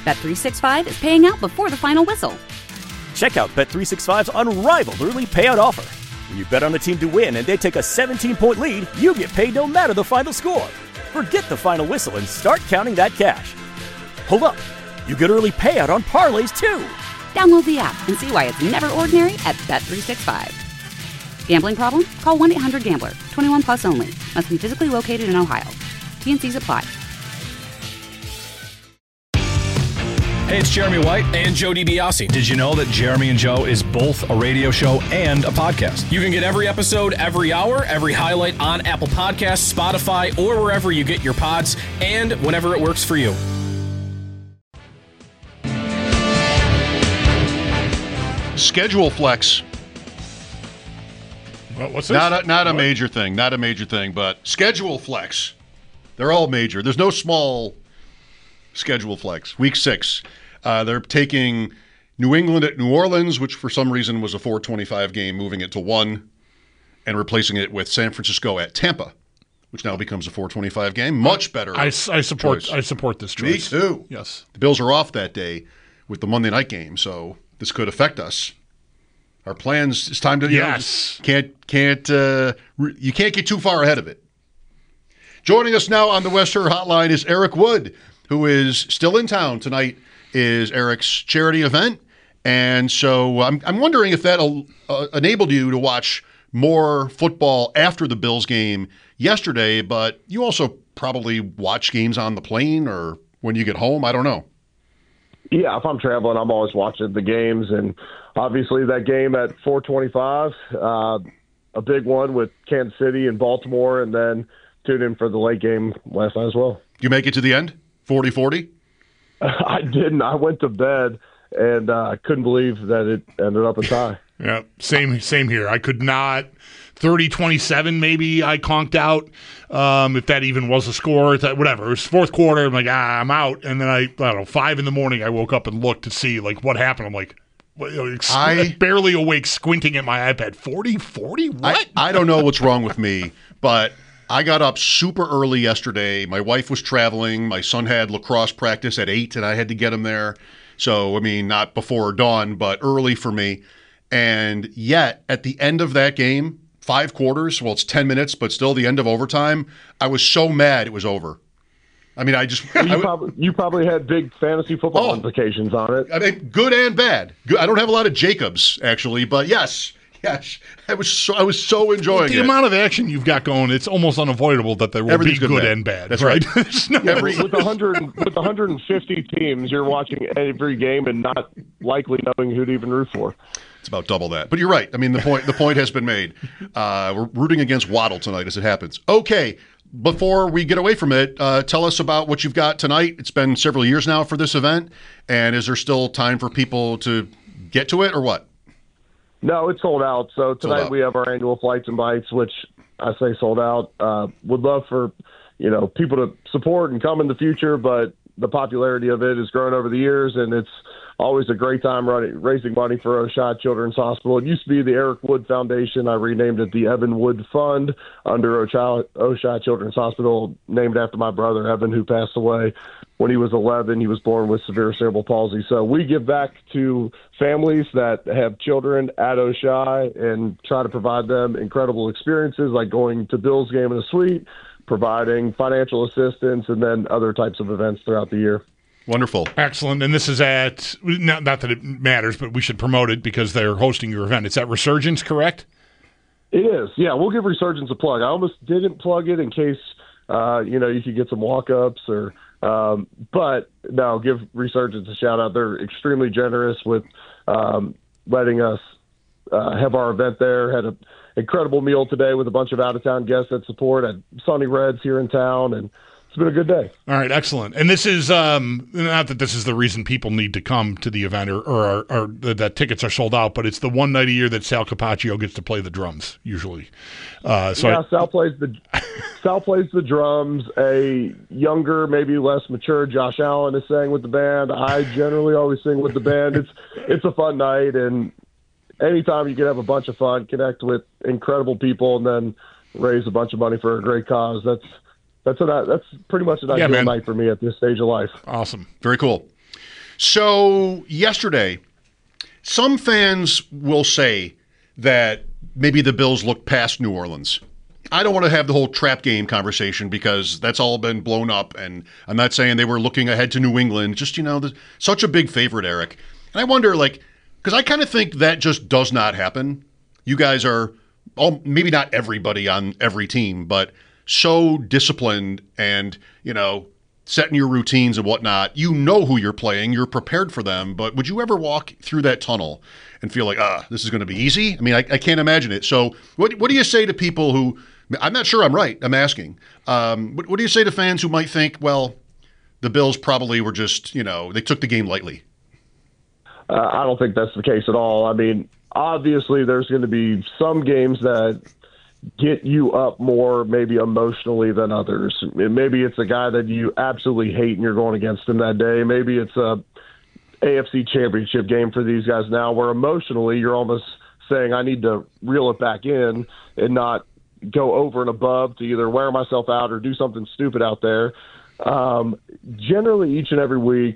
Bet365 is paying out before the final whistle. Check out Bet365's unrivaled early payout offer. When you bet on a team to win and they take a 17-point lead, you get paid no matter the final score. Forget the final whistle and start counting that cash. Hold up. You get early payout on parlays, too. Download the app and see why it's never ordinary at Bet365. Gambling problem? Call 1-800-GAMBLER. 21 plus only. Must be physically located in Ohio. T&Cs apply. Hey, it's Jeremy White and Joe DiBiase. Did you know that Jeremy and Joe is both a radio show and a podcast? You can get every episode every hour, every highlight on Apple Podcasts, Spotify, or wherever you get your pods, and whenever it works for you. Schedule flex. What's this? Not a major thing. Not a major thing, but schedule flex. They're all major. There's no small schedule flex. Week 6. They're taking New England at New Orleans, which for some reason was a 4:25 game, moving it to 1, and replacing it with San Francisco at Tampa, which now becomes a 4:25 game. Much better. I support this choice. Me too. Yes. The Bills are off that day with the Monday night game, so this could affect us. Our plans. It's time to yes. You can't get too far ahead of it. Joining us now on the West Shore Hotline is Eric Wood, who is still in town tonight. Is Eric's charity event, and so I'm wondering if that enabled you to watch more football after the Bills game yesterday. But you also probably watch games on the plane or when you get home. I don't know. Yeah, if I'm traveling, I'm always watching the games, and obviously that game at 4:25, a big one with Kansas City and Baltimore, and then tuned in for the late game last night as well. You make it to the end, 40-40? I didn't. I went to bed, and I couldn't believe that it ended up a tie. Yeah, same here. I could not. 30-27 maybe I conked out, if that even was a score. Whatever. It was fourth quarter. I'm like, I'm out. And then I don't know, 5 in the morning, I woke up and looked to see like what happened. I'm like, barely awake, squinting at my iPad. 40-40? What? I don't know what's wrong with me, but I got up super early yesterday. My wife was traveling. My son had lacrosse practice at 8, and I had to get him there. So, I mean, not before dawn, but early for me. And yet, at the end of that game, 5 quarters, well, it's 10 minutes, but still the end of overtime, I was so mad it was over. I mean, You probably had big fantasy football implications on it. I mean, good and bad. Good. I don't have a lot of Jacobs, actually, but yes, I was so enjoying the amount of action you've got going. It's almost unavoidable that there will be good and bad. That's right. With 150 teams, you're watching every game and not likely knowing who to even root for. It's about double that. But you're right. I mean, the point has been made. We're rooting against Waddle tonight as it happens. Okay, before we get away from it, tell us about what you've got tonight. It's been several years now for this event, and is there still time for people to get to it or what? No, it's sold out. So tonight we have our annual Flights and Bites, which I say sold out. Would love for people to support and come in the future, but the popularity of it has grown over the years, and it's always a great time raising money for Oshot Children's Hospital. It used to be the Eric Wood Foundation. I renamed it the Evan Wood Fund under Oshot Children's Hospital, named after my brother Evan, who passed away when he was 11. He was born with severe cerebral palsy. So we give back to families that have children at Oshot and try to provide them incredible experiences like going to Bill's game in a suite, providing financial assistance, and then other types of events throughout the year. Wonderful. Excellent. And this is at, not that it matters, but we should promote it because they're hosting your event. It's at Resurgence, correct? It is. Yeah, we'll give Resurgence a plug. I almost didn't plug it in case, you could get some walk-ups or but no, give Resurgence a shout-out. They're extremely generous with letting us have our event there. Had an incredible meal today with a bunch of out-of-town guests that support at Sunny Reds here in town, and it's been a good day. All right, excellent. And this is not that this is the reason people need to come to the event or that tickets are sold out, but it's the one night a year that Sal Capaccio gets to play the drums, usually. Sal plays the drums. A younger, maybe less mature Josh Allen is sang with the band. I generally always sing with the band. It's a fun night, and anytime you can have a bunch of fun, connect with incredible people, and then raise a bunch of money for a great cause, that's pretty much an ideal night for me at this stage of life. Awesome. Very cool. So yesterday, some fans will say that maybe the Bills look past New Orleans. I don't want to have the whole trap game conversation because that's all been blown up, and I'm not saying they were looking ahead to New England. Just, such a big favorite, Eric. And I wonder, because I kind of think that just does not happen. You guys are, maybe not everybody on every team, but so disciplined and, setting your routines and whatnot. You know who you're playing. You're prepared for them. But would you ever walk through that tunnel and feel like, this is going to be easy? I mean, I can't imagine it. So what do you say to people who, I'm not sure I'm right, I'm asking. What do you say to fans who might think, well, the Bills probably were just, they took the game lightly? I don't think that's the case at all. I mean, obviously there's going to be some games that get you up more maybe emotionally than others. Maybe it's a guy that you absolutely hate and you're going against him that day. Maybe it's a AFC championship game for these guys now where emotionally you're almost saying I need to reel it back in and not go over and above to either wear myself out or do something stupid out there. Generally each and every week,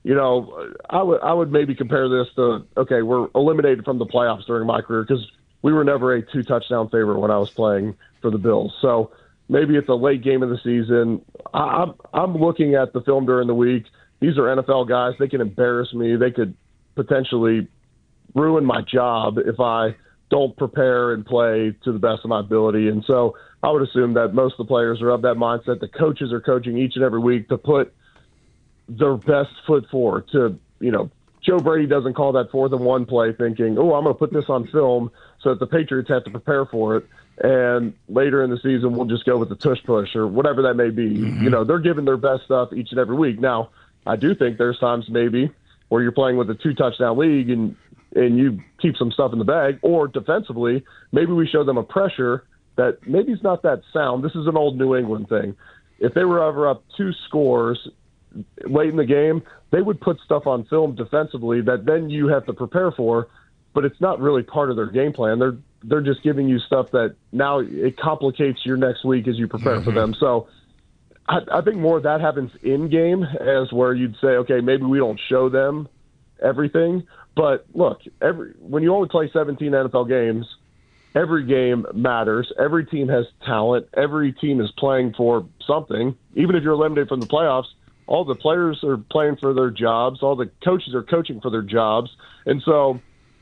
I would maybe compare this to, okay, we're eliminated from the playoffs during my career because we were never a 2-touchdown favorite when I was playing for the Bills. So maybe it's a late game of the season. I'm looking at the film during the week. These are NFL guys. They can embarrass me. They could potentially ruin my job if I don't prepare and play to the best of my ability. And so I would assume that most of the players are of that mindset. The coaches are coaching each and every week to put their best foot forward to, Joe Brady doesn't call that 4th and 1 play thinking, I'm going to put this on film so that the Patriots have to prepare for it. And later in the season, we'll just go with the tush push or whatever that may be. Mm-hmm. They're giving their best stuff each and every week. Now, I do think there's times maybe where you're playing with a 2-touchdown league and you keep some stuff in the bag, or defensively, maybe we show them a pressure that maybe it's not that sound. This is an old New England thing. If they were ever up 2 scores late in the game, they would put stuff on film defensively that then you have to prepare for, but it's not really part of their game plan. They're just giving you stuff that now it complicates your next week as you prepare for them. So I think more of that happens in game as where you'd say, okay, maybe we don't show them everything. But look, when you only play 17 NFL games, every game matters. Every team has talent. Every team is playing for something. Even if you're eliminated from the playoffs, all the players are playing for their jobs. All the coaches are coaching for their jobs. And so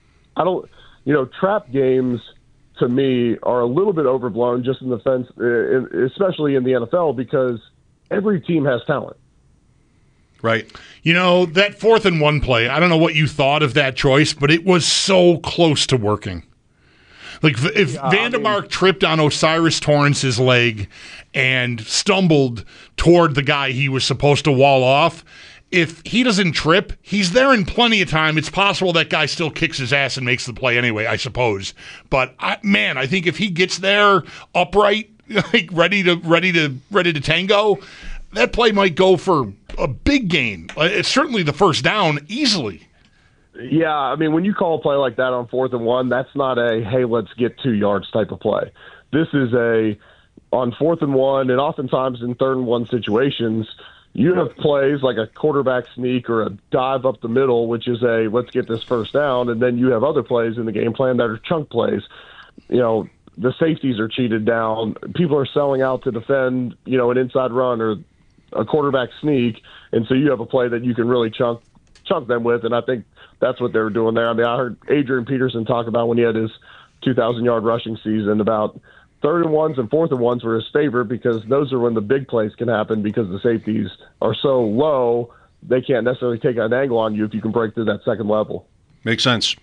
trap games to me are a little bit overblown just in the sense, especially in the NFL, because every team has talent. Right. That 4th and 1 play, I don't know what you thought of that choice, but it was so close to working. Like, if Vandermark tripped on Osiris Torrance's leg and stumbled toward the guy he was supposed to wall off, if he doesn't trip, he's there in plenty of time. It's possible that guy still kicks his ass and makes the play anyway, I suppose. But, I think if he gets there upright, like ready to tango, that play might go for a big gain. It's certainly the first down easily. Yeah, I mean, when you call a play like that on 4th and 1, that's not a, hey, let's get 2 yards type of play. This is on 4th and 1, and oftentimes in 3rd and 1 situations, you have plays like a quarterback sneak or a dive up the middle, which is a let's get this first down, and then you have other plays in the game plan that are chunk plays. The safeties are cheated down. People are selling out to defend, an inside run or a quarterback sneak, and so you have a play that you can really chunk them with, and I think that's what they were doing there. I mean, I heard Adrian Peterson talk about when he had his 2,000-yard rushing season about 3rd and 1s and 4th and 1s were his favorite because those are when the big plays can happen because the safeties are so low they can't necessarily take an angle on you if you can break through that second level. Makes sense.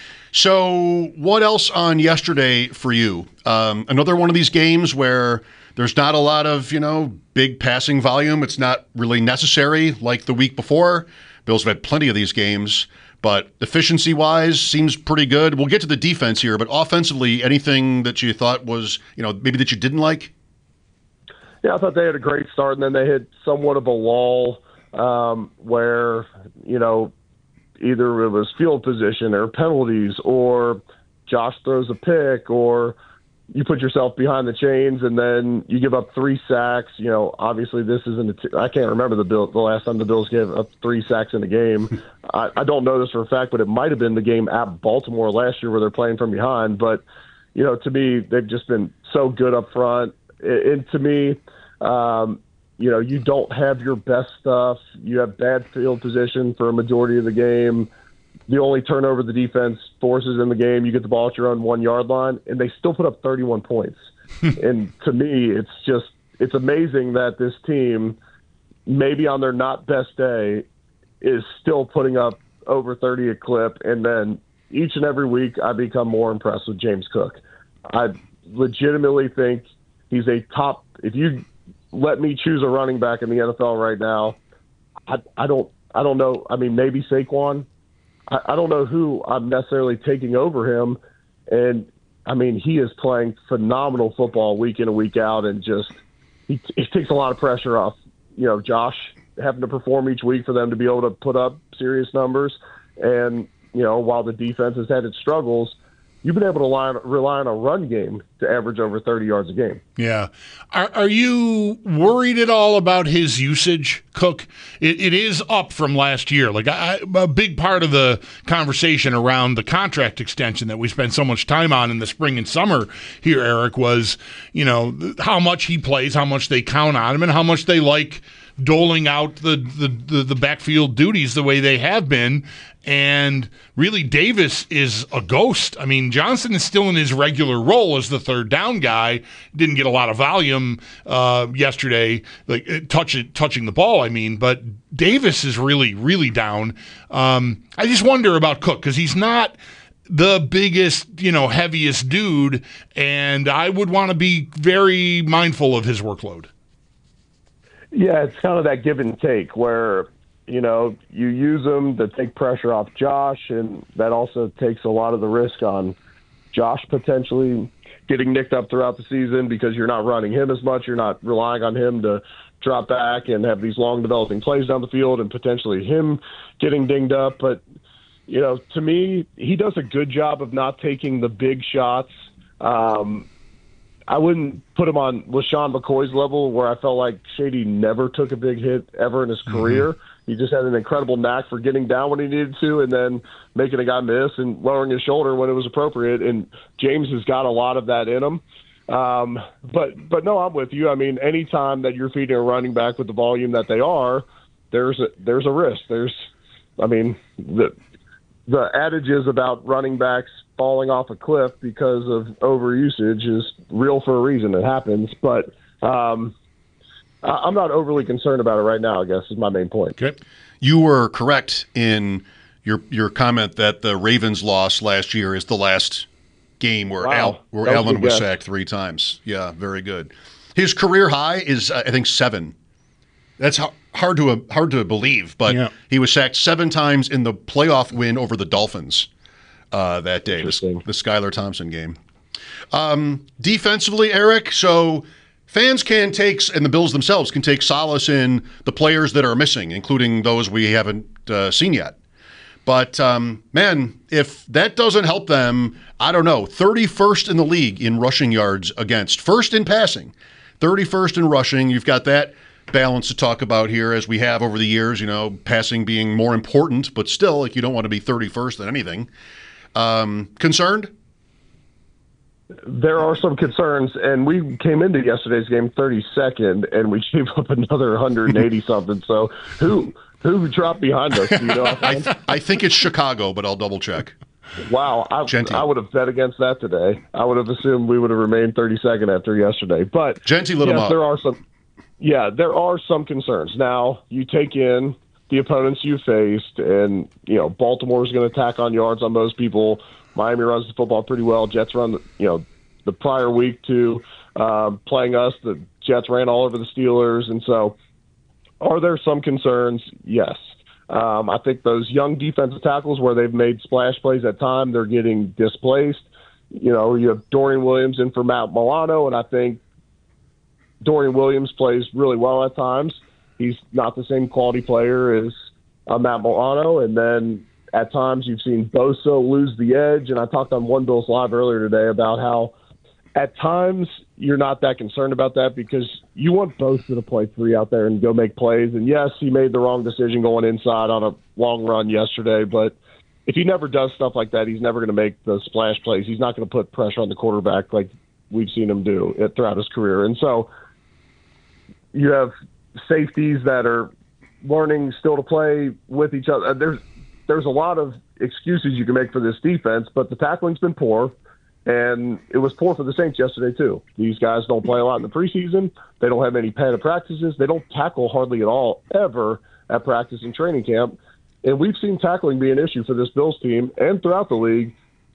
So what else on yesterday for you? Another one of these games where there's not a lot of, big passing volume. It's not really necessary like the week before. Bills have had plenty of these games, but efficiency-wise seems pretty good. We'll get to the defense here, but offensively, anything that you thought was, maybe that you didn't like? Yeah, I thought they had a great start, and then they hit somewhat of a lull where, either it was field position or penalties or Josh throws a pick or, you put yourself behind the chains and then you give up 3 sacks. Obviously this isn't I can't remember the last time the Bills gave up 3 sacks in a game. I don't know this for a fact, but it might have been the game at Baltimore last year where they're playing from behind. But, to me, they've just been so good up front. And to me, you don't have your best stuff. You have bad field position for a majority of the game. The only turnover the defense forces in the game, you get the ball at your own 1-yard line, and they still put up 31 points. And to me, it's amazing that this team, maybe on their not best day, is still putting up over 30 a clip. And then each and every week, I become more impressed with James Cook. I legitimately think he's a top. If you let me choose a running back in the NFL right now, I don't know. I mean, maybe Saquon. I don't know who I'm necessarily taking over him. And, I mean, he is playing phenomenal football week in and week out, and just he takes a lot of pressure off, Josh having to perform each week for them to be able to put up serious numbers. And, while the defense has had its struggles, you've been able to rely on a run game to average over 30 yards a game. Yeah. Are you worried at all about his usage, Cook? It is up from last year. Like a big part of the conversation around the contract extension that we spent so much time on in the spring and summer here, Eric, was, how much he plays, how much they count on him, and how much they like doling out the backfield duties the way they have been. And really, Davis is a ghost. I mean, Johnson is still in his regular role as the third down guy. Didn't get a lot of volume yesterday, like touching the ball, I mean. But Davis is really, really down. I just wonder about Cook, because he's not the biggest, heaviest dude, and I would want to be very mindful of his workload. Yeah, it's kind of that give and take where, you use them to take pressure off Josh, and that also takes a lot of the risk on Josh potentially getting nicked up throughout the season because you're not running him as much. You're not relying on him to drop back and have these long developing plays down the field, and potentially him getting dinged up. But, to me, he does a good job of not taking the big shots. I wouldn't put him on LaShawn McCoy's level, where I felt like Shady never took a big hit ever in his career. He just had an incredible knack for getting down when he needed to, and then making a guy miss and lowering his shoulder when it was appropriate. And James has got a lot of that in him. But no, I'm with you. I mean, anytime that you're feeding a running back with the volume that they are, there's a risk. The adages about running backs falling off a cliff because of overusage is real for a reason. It happens, but I'm not overly concerned about it right now, I guess, is my main point. Okay. You were correct in your comment that the Ravens' loss last year is the last game where Allen was sacked 3 times. Yeah, very good. His career high is, I think, 7. That's hard to believe, but He was sacked 7 times in the playoff win over the Dolphins that day, the Skylar Thompson game. Defensively, Eric, so fans can take, and the Bills themselves can take solace in the players that are missing, including those we haven't seen yet. But, man, if that doesn't help them, I don't know, 31st in the league in rushing yards against. First in passing, 31st in rushing. You've got that balance to talk about here, as we have over the years, passing being more important, but still, like, you don't want to be 31st in anything. Concerned? There are some concerns, and we came into yesterday's game 32nd, and we gave up another 180-something. So who dropped behind us? Do you know? I think it's Chicago, but I'll double-check. Wow. I would have bet against that today. I would have assumed we would have remained 32nd after yesterday. But Genty lit him up. There are some concerns. Now, you take in the opponents you faced, and, Baltimore's going to attack on yards on most people. Miami runs the football pretty well. Jets run, the prior week to playing us. The Jets ran all over the Steelers. And so are there some concerns? Yes. I think those young defensive tackles where they've made splash plays at time, they're getting displaced. You have Dorian Williams in for Matt Milano, and I think Dorian Williams plays really well at times. He's not the same quality player as Matt Milano. And then at times you've seen Bosa lose the edge. And I talked on One Bills Live earlier today about how at times, you're not that concerned about that because you want Bosa to play free out there and go make plays. And, yes, he made the wrong decision going inside on a long run yesterday, but if he never does stuff like that, he's never going to make the splash plays. He's not going to put pressure on the quarterback like we've seen him do throughout his career. And so you have safeties that are learning still to play with each other. There's a lot of excuses you can make for this defense, but the tackling's been poor. And it was poor for the Saints yesterday, too. These guys don't play a lot in the preseason. They don't have any padded practices. They don't tackle hardly at all, ever, at practice and training camp. And we've seen tackling be an issue for this Bills team and throughout the league,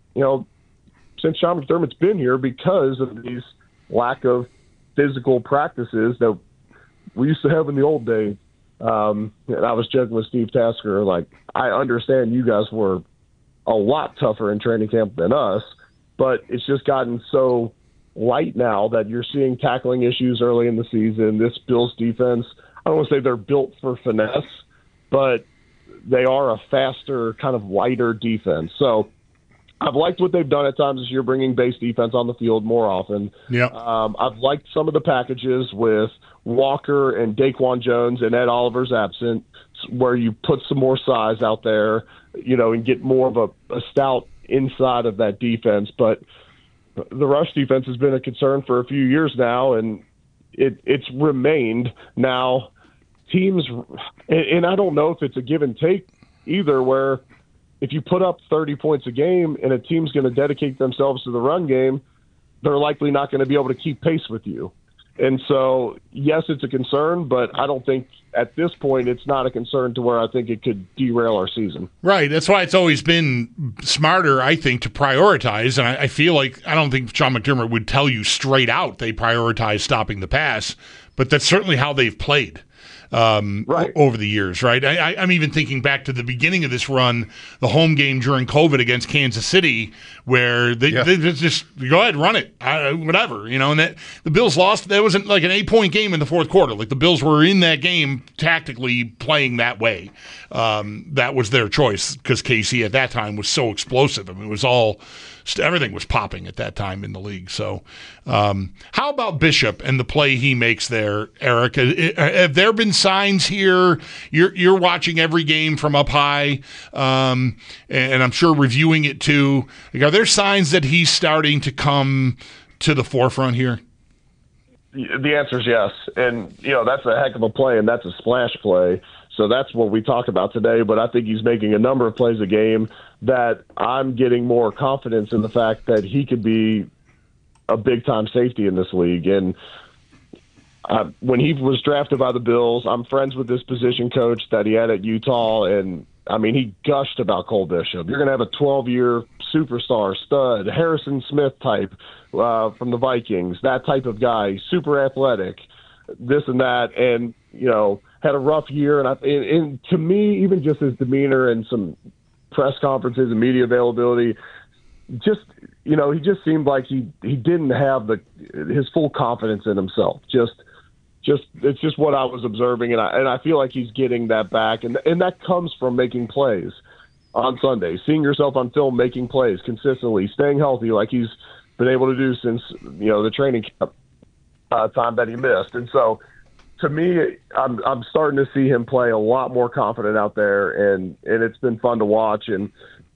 since Sean McDermott's been here because of these lack of physical practices that we used to have in the old days. And I was joking with Steve Tasker, I understand you guys were a lot tougher in training camp than us, but it's just gotten so light now that you're seeing tackling issues early in the season. This Bills defense, I don't want to say they're built for finesse, but they are a faster, kind of lighter defense. So I've liked what they've done at times this year, bringing base defense on the field more often. Yeah. I've liked some of the packages with Walker and Daquan Jones and Ed Oliver's absent, where you put some more size out there, and get more of a stout inside of that defense. But the rush defense has been a concern for a few years now, and it's remained. Now, teams, and I don't know if it's a give and take either, where if you put up 30 points a game and a team's going to dedicate themselves to the run game, they're likely not going to be able to keep pace with you. And so, yes, it's a concern, but I don't think at this point it's not a concern to where I think it could derail our season. Right. That's why it's always been smarter, I think, to prioritize. And I feel like I don't think Sean McDermott would tell you straight out they prioritize stopping the pass, but that's certainly how they've played. Over the years, right? I'm even thinking back to the beginning of this run, the home game during COVID against Kansas City, where they just go ahead, run it, whatever, and that the Bills lost. That wasn't like an 8-point game in the fourth quarter. Like the Bills were in that game tactically playing that way. That was their choice because KC at that time was so explosive. I mean, it was everything was popping at that time in the league. So, how about Bishop and the play he makes there, Eric? Have there been signs here? You're watching every game from up high, and I'm sure reviewing it too. Are there signs that he's starting to come to the forefront here? The answer is yes, and that's a heck of a play, and that's a splash play. So that's what we talked about today. But I think he's making a number of plays a game that I'm getting more confidence in the fact that he could be a big-time safety in this league. And when he was drafted by the Bills, I'm friends with this position coach that he had at Utah, and, he gushed about Cole Bishop. You're going to have a 12-year superstar, stud, Harrison Smith type from the Vikings, that type of guy, super athletic, this and that, and, had a rough year. And to me, even just his demeanor and some press conferences and media availability, he just seemed like he didn't have his full confidence in himself. It's just what I was observing, and I feel like he's getting that back, and that comes from making plays on Sunday, seeing yourself on film, making plays consistently, staying healthy like he's been able to do since the training camp time that he missed. And so, to me, I'm starting to see him play a lot more confident out there, and it's been fun to watch. And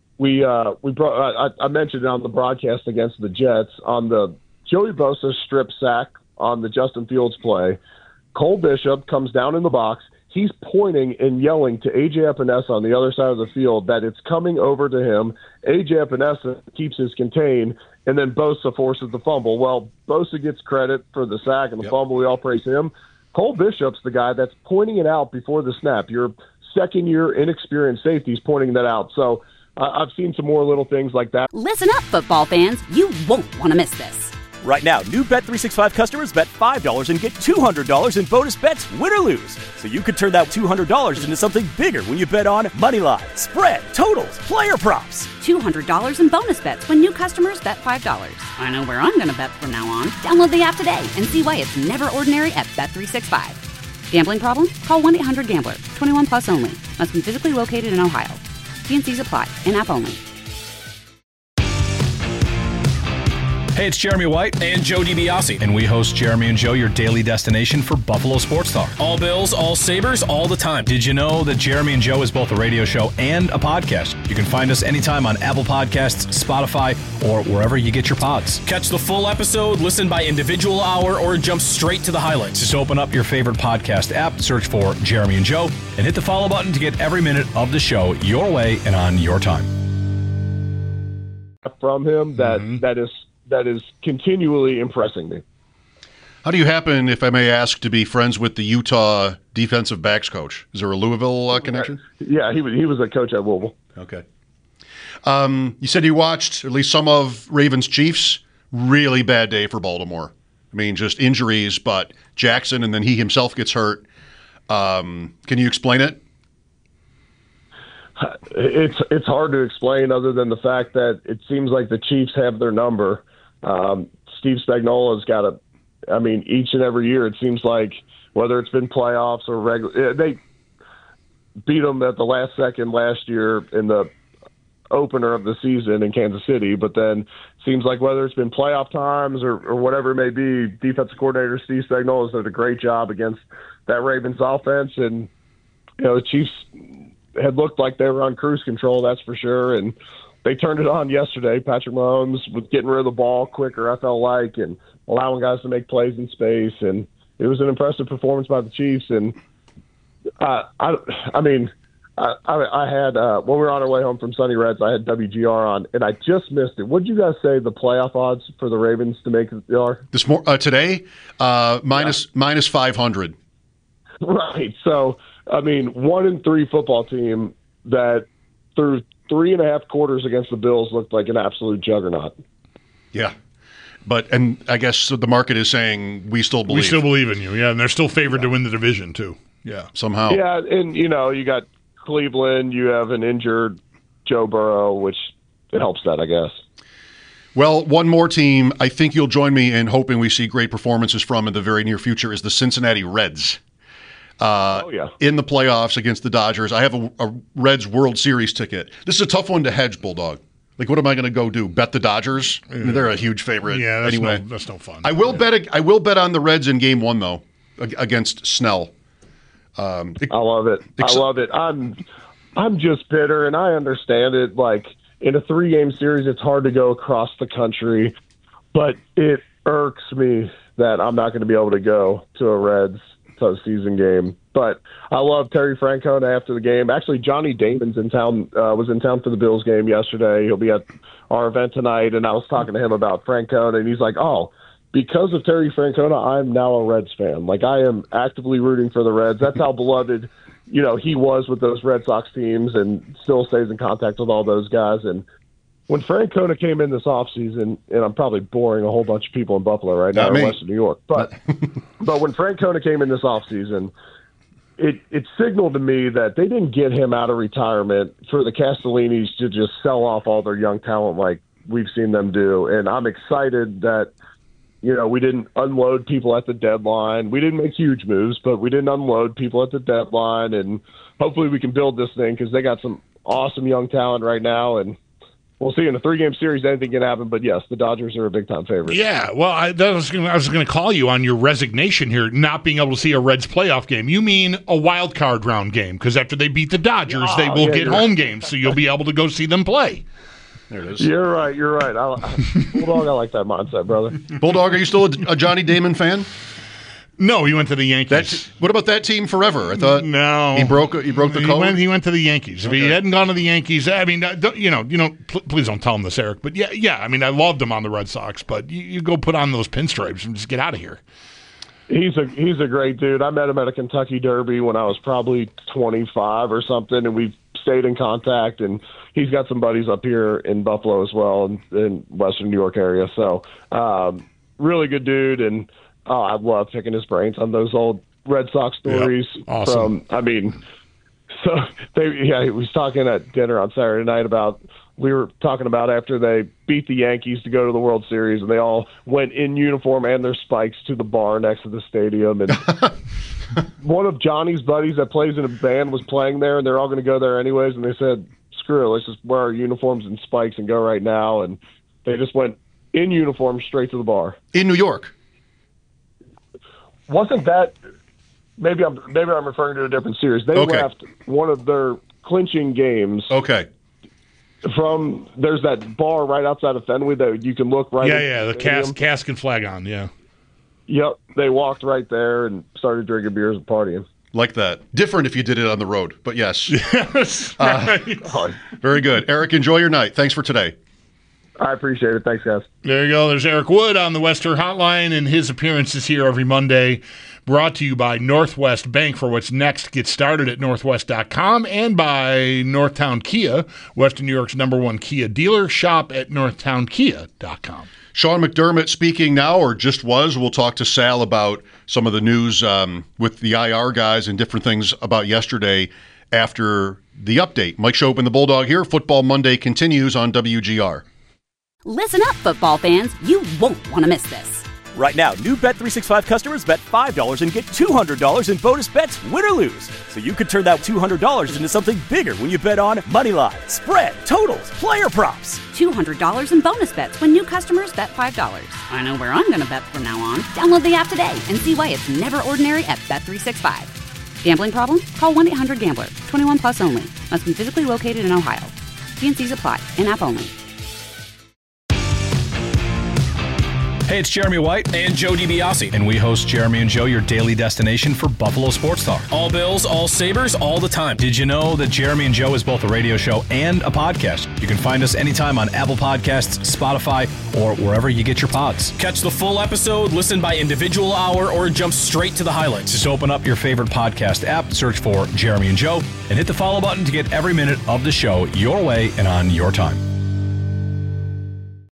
I mentioned it on the broadcast against the Jets on the Joey Bosa strip sack on the Justin Fields play. Cole Bishop comes down in the box. He's pointing and yelling to A.J. Epinesa on the other side of the field that it's coming over to him. A.J. Epinesa keeps his contain, and then Bosa forces the fumble. Well, Bosa gets credit for the sack and the fumble. We all praise him. Cole Bishop's the guy that's pointing it out before the snap. Your second-year inexperienced safety's pointing that out. So I've seen some more little things like that. Listen up, football fans. You won't want to miss this. Right now, new Bet365 customers bet $5 and get $200 in bonus bets, win or lose. So you could turn that $200 into something bigger when you bet on moneyline, spread, totals, player props. $200 in bonus bets when new customers bet $5. I know where I'm going to bet from now on. Download the app today and see why it's never ordinary at Bet365. Gambling problem? Call 1-800-GAMBLER. 21 plus only. Must be physically located in Ohio. T&Cs apply. In-app only. Hey, it's Jeremy White and Joe DiBiase. and we host Jeremy and Joe, your daily destination for Buffalo sports talk. All Bills, all Sabres, all the time. Did you know that Jeremy and Joe is both a radio show and a podcast? You can find us anytime on Apple Podcasts, Spotify, or wherever you get your pods. Catch the full episode, listen by individual hour, or jump straight to the highlights. Just open up your favorite podcast app, search for Jeremy and Joe, and hit the follow button to get every minute of the show your way and on your time. From him that is continually impressing me. How do you happen, if I may ask, to be friends with the Utah defensive backs coach? Is there a Louisville connection? Yeah, he was a coach at Louisville. Okay. You said you watched at least some of Ravens Chiefs. Really bad day for Baltimore. I mean, just injuries, but Jackson and then he himself gets hurt. Can you explain it? It's hard to explain other than the fact that it seems like the Chiefs have their number. Steve Spagnuolo's got each and every year it seems like, whether it's been playoffs or regular, they beat them at the last second last year in the opener of the season in Kansas City, but then it seems like whether it's been playoff times or whatever it may be, defensive coordinator Steve Spagnuolo's did a great job against that Ravens offense, and the Chiefs had looked like they were on cruise control, that's for sure, and they turned it on yesterday. Patrick Mahomes was getting rid of the ball quicker, I felt like, and allowing guys to make plays in space, and it was an impressive performance by the Chiefs. And I had when we were on our way home from Sunny Reds, I had WGR on, and I just missed it. What did you guys say the playoff odds for the Ravens to make it are? Today, minus 500. Right. So, 1-3 football team that through 3.5 quarters against the Bills looked like an absolute juggernaut. Yeah. And I guess the market is saying we still believe. We still believe in you, yeah, and they're still favored to win the division, too. Yeah. Somehow. Yeah, and, you got Cleveland, you have an injured Joe Burrow, which it helps that, I guess. Well, one more team I think you'll join me in hoping we see great performances from in the very near future is the Cincinnati Reds. In the playoffs against the Dodgers. I have a Reds World Series ticket. This is a tough one to hedge, Bulldog. Like, what am I going to go do? Bet the Dodgers? I mean, they're a huge favorite. Yeah, that's anyway. that's no fun. I will bet on the Reds in Game 1 though against Snell. I love it. I love it. I'm just bitter, and I understand it. Like, in a 3-game series, it's hard to go across the country, but it irks me that I'm not going to be able to go to a Reds postseason game. But I love Terry Francona after the game. Actually, Johnny Damon's in town, was in town for the Bills game yesterday. He'll be at our event tonight, and I was talking to him about Francona, and he's like, because of Terry Francona, I'm now a Reds fan. Like, I am actively rooting for the Reds. That's how beloved, he was with those Red Sox teams, and still stays in contact with all those guys. And when Francona came in this offseason, and I'm probably boring a whole bunch of people in Buffalo right now, in Western New York, but when Francona came in this offseason, it signaled to me that they didn't get him out of retirement for the Castellinis to just sell off all their young talent like we've seen them do. And I'm excited that, we didn't unload people at the deadline. We didn't make huge moves, but we didn't unload people at the deadline. And hopefully we can build this thing because they got some awesome young talent right now. And we'll see. In a 3-game series, anything can happen. But, yes, the Dodgers are a big-time favorite. Yeah, well, I was going to call you on your resignation here, not being able to see a Reds playoff game. You mean a wild card round game, because after they beat the Dodgers, they will get home games, so you'll be able to go see them play. There it is. You're right. Bulldog, I like that mindset, brother. Bulldog, are you still a Johnny Damon fan? No, he went to the Yankees. What about that team forever? I thought no, he broke the code. He went to the Yankees. Okay. If he hadn't gone to the Yankees, I mean, please don't tell him this, Eric. But yeah. I mean, I loved him on the Red Sox, but you go put on those pinstripes and just get out of here. He's a great dude. I met him at a Kentucky Derby when I was probably 25 or something, and we've stayed in contact. And he's got some buddies up here in Buffalo as well, in Western New York area. So, really good dude, and I love picking his brains on those old Red Sox stories. Yep. Awesome. He was talking at dinner on Saturday night about. We were talking about after they beat the Yankees to go to the World Series, and they all went in uniform and their spikes to the bar next to the stadium. And one of Johnny's buddies that plays in a band was playing there, and they're all going to go there anyways. And they said, screw it, let's just wear our uniforms and spikes and go right now. And they just went in uniform straight to the bar. In New York? Wasn't that maybe I'm referring to a different series. They left one of their clinching games. Okay. There's that bar right outside of Fenway that you can look right. Yeah, the cask and flag on. Yeah. Yep, they walked right there and started drinking beers and partying. Like that. Different if you did it on the road, but yes. Yes. Right. Very good. Eric, enjoy your night. Thanks for today. I appreciate it. Thanks, guys. There you go. There's Eric Wood on the Wester Hotline, and his appearances here every Monday, brought to you by Northwest Bank for what's next. Get started at northwest.com, and by Northtown Kia, Western New York's #1 Kia dealer. Shop at northtownkia.com. Sean McDermott speaking now, or just was. We'll talk to Sal about some of the news with the IR guys and different things about yesterday after the update. Mike Schopp and the Bulldog here. Football Monday continues on WGR. Listen up, football fans. You won't want to miss this. Right now, new Bet365 customers bet $5 and get $200 in bonus bets, win or lose. So you could turn that $200 into something bigger when you bet on money line, spread, totals, player props. $200 in bonus bets when new customers bet $5. I know where I'm going to bet from now on. Download the app today and see why it's never ordinary at Bet365. Gambling problem? Call 1-800-GAMBLER. 21 plus only. Must be physically located in Ohio. T&Cs apply. In-app only. Hey, it's Jeremy White and Joe DiBiase. and we host Jeremy and Joe, your daily destination for Buffalo sports talk. All Bills, all Sabres, all the time. Did you know that Jeremy and Joe is both a radio show and a podcast? You can find us anytime on Apple Podcasts, Spotify, or wherever you get your pods. Catch the full episode, listen by individual hour, or jump straight to the highlights. Just open up your favorite podcast app, search for Jeremy and Joe, and hit the follow button to get every minute of the show your way and on your time.